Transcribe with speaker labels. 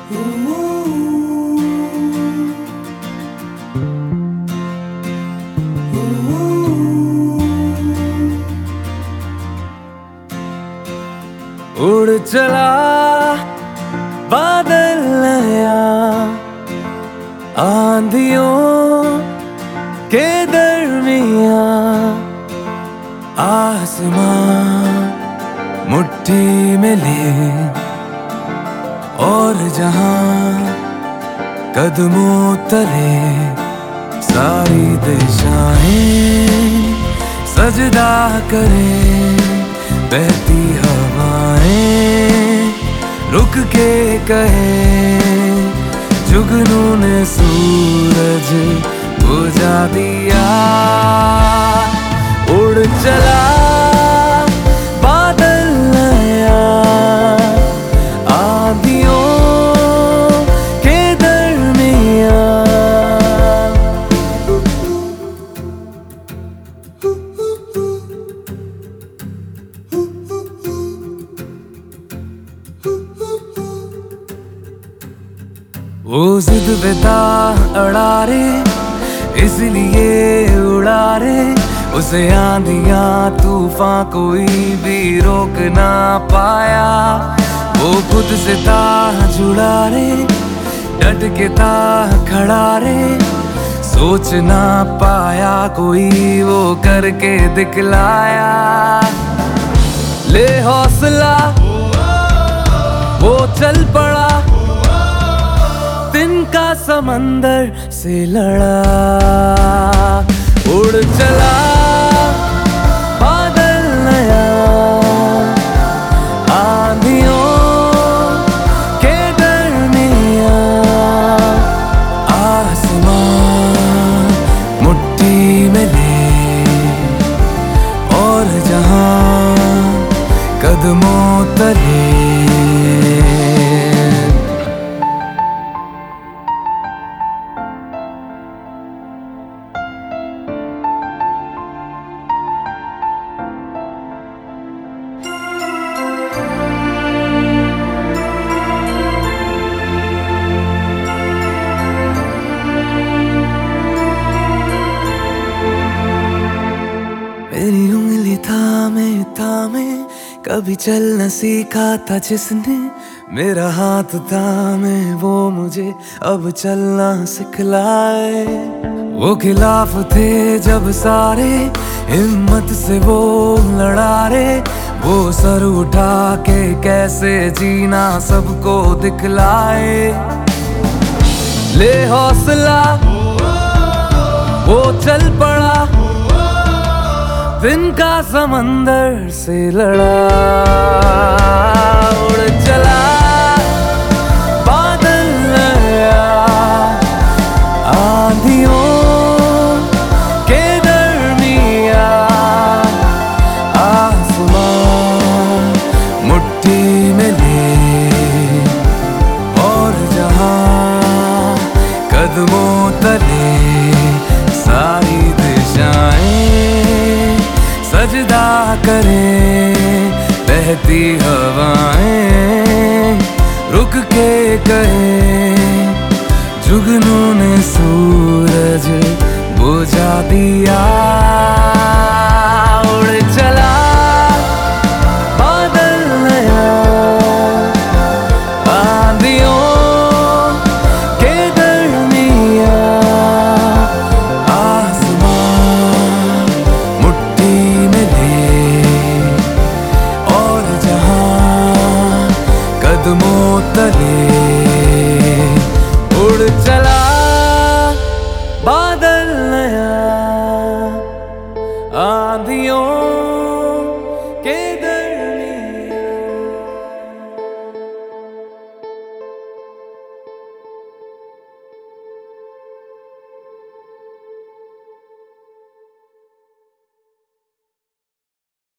Speaker 1: उड़ चला बादल नया, आंधियों के दरमिया, आसमां मुट्ठी में ले और जहां कदमों तले सारी दिशाएं सजदा करें। बहती हवाएं रुक के कहे, जुगनू ने सूरज बुझा दिया। उड़ चला बादल नया, आंधियों के दरमिया। वो जिद बेता अड़ा रे, इसलिए उड़ा रे। उसे आंधियां तूफान कोई भी रोक ना पाया। वो खुद से था जुड़ा रे, डट के था खड़ा रे। सोच ना पाया कोई, वो करके दिखलाया। ले हौसला वो चल पड़ा, दिन का समंदर से लड़ा। उड़ चला बादल नया, आंधियों के दरमिया। आसमां मुट्ठी में ले और जहां कदमों तले। मेरी उंगली थामे थामे कभी चल न सीखा था जिसने। मेरा हाथ थामे वो मुझे अब चलना सिखलाए। वो खिलाफ थे जब सारे, हिम्मत से वो लड़ा रे। वो सर उठा के कैसे जीना सबको दिखलाए। ले हौसला वो चल पड़ा, दिन का समंदर से लड़ा। उड़ चला बादल नया, आंधियों के दरमिया। आसमां मुट्ठी में ले और जहां कदमों तले सारी दिशाएं सजदा करें। बहती हवाएं रुक के कहे, जुगनू ने सूरज बुझा दिया। उड़ चला बादल नया, आंधियों के दरमिया। कदमों तले उड़ चला।